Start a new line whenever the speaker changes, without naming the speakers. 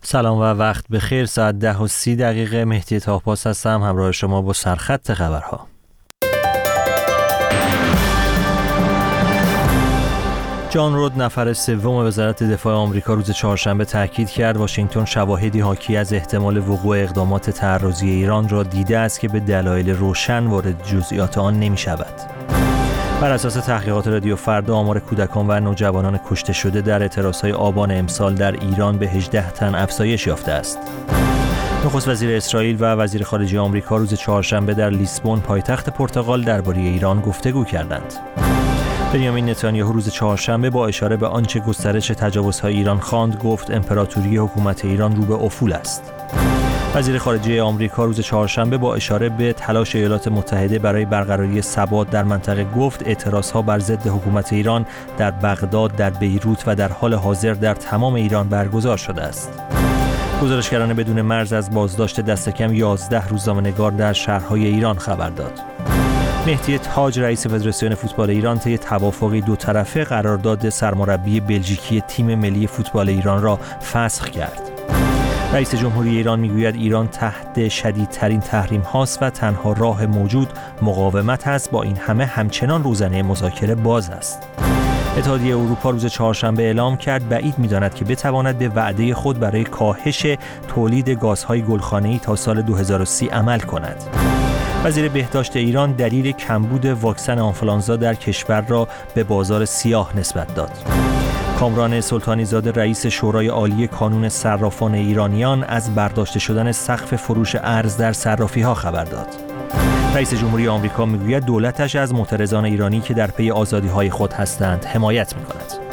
سلام و وقت بخیر. ساعت 10:30 مهدی طاهپاس هستم، همراه شما با سرخط خبرها. جان رود، نفر سوم وزارت دفاع آمریکا، روز چهارشنبه تاکید کرد واشنگتن شواهدی حاکی از احتمال وقوع اقدامات تعرضی ایران را دیده است که به دلایل روشن وارد جزئیات آن نمی‌شود. بر اساس تحقیقات رادیو فردا، آمار کودکان و نوجوانان کشته شده در اعتراضهای آبان امسال در ایران به 18 تن افزایش یافته است. نخست وزیر اسرائیل و وزیر خارجه آمریکا روز چهارشنبه در لیسبون، پایتخت پرتغال، درباره ایران گفتگو کردند. بنیامین نتانیاهو روز چهارشنبه با اشاره به آنچه گسترش تجاوزهای ایران خواند، گفت امپراتوری حکومت ایران رو به افول است. وزیر خارجه آمریکا روز چهارشنبه با اشاره به تلاش ایالات متحده برای برقراری ثبات در منطقه گفت اعتراضها بر ضد حکومت ایران در بغداد، در بیروت و در حال حاضر در تمام ایران برگزار شده است. گزارشگران بدون مرز از بازداشت دست کم 11 روزنامه‌نگار در شهرهای ایران خبر داد. مهدی تاج، رئیس فدراسیون فوتبال ایران، طی توافقی دو طرفه قرارداد سرمربی بلژیکی تیم ملی فوتبال ایران را فسخ کرد. رئیس جمهوری ایران میگوید ایران تحت شدیدترین تحریم هاست و تنها راه موجود مقاومت است. با این همه همچنان روزنه مذاکره باز است. اتحادیه اروپا روز چهارشنبه اعلام کرد بعید می‌داند که بتواند به وعده خود برای کاهش تولید گازهای گلخانه‌ای تا سال 2030 عمل کند. وزیر بهداشت ایران دلیل کمبود واکسن آنفولانزا در کشور را به بازار سیاه نسبت داد. کامران سلطانی زاده، رئیس شورای عالی کانون صرافان ایرانیان، از برداشته شدن سقف فروش ارز در صرافی‌ها خبر داد. رئیس جمهوری آمریکا میگوید دولتش از معترضان ایرانی که در پی آزادی‌های خود هستند حمایت می‌کند.